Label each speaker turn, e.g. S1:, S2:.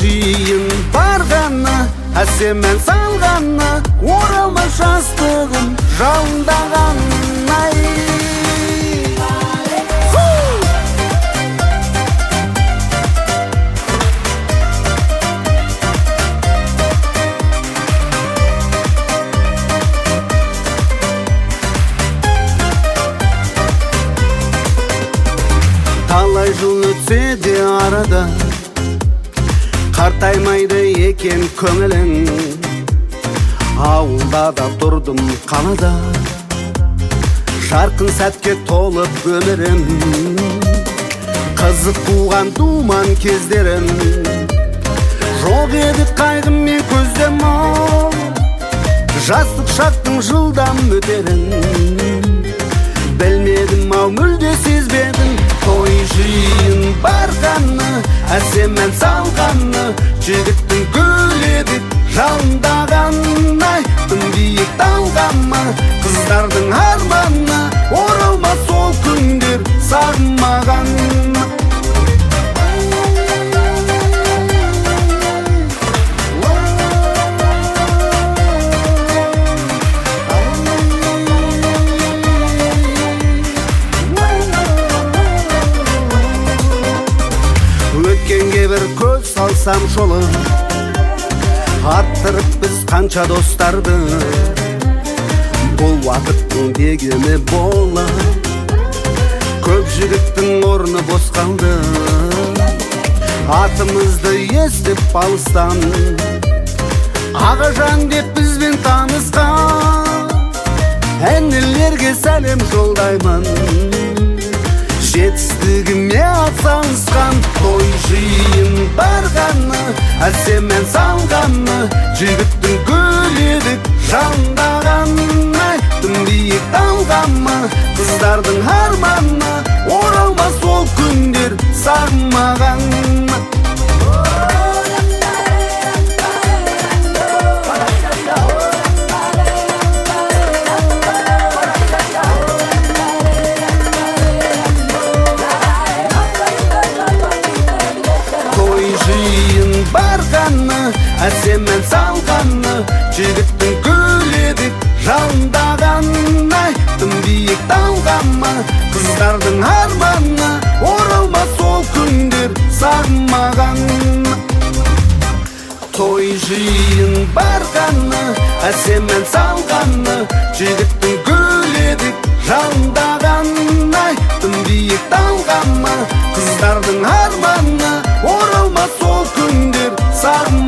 S1: жиын барғаны, әсеммен салғаны, оралмас жастығым жалындаған. Талай жыл өтсе де арада, қартаймайды екен көңілің. Ауылда да тұрдым қалада, жарқын сәтке толып өмірім. Қызық туған думан кездерім, жоқ еді қайғым мен көздем ау. Жастық шақтың жылдам өтерін, білмедім ау, мүлде сезбедім. Той жиын барғаны, әсеммен салғаны, жігіттің гүл едік жалындаған. Тым биік талғама, қыздардың арманы, оралмас ол күндер сағынмаған. Өткенге бір көз салсам жолы, аттырып біз қанша достарды. Бұл уақыттың дегені бола, көп жігіттің орны бос қалды. Атымызды естіп алыстан, Ағажан деп бізбен танысқан. Әннелерге сәлем жолдаймын, жетістігіме атсалысқан. Той жиын барғаны, әсеммен салғаны, жігіттің гүл едік жалындаған. Тым биік талғама, қыздардың арманы, оралмас ол күндер сағынмаған. Барғаны, әсеммен салғаны, жігіттің гүл едік жалындаған. Тым биік талғама, қыздардың арманы, оралмас ол күндер сағынмаған. Той жиын барғаны, әсеммен салғаны, жігіттің гүл едік жалындаған. Тым биік талғама, қыздардың арманы, оралмас ол күндер сағынмаған.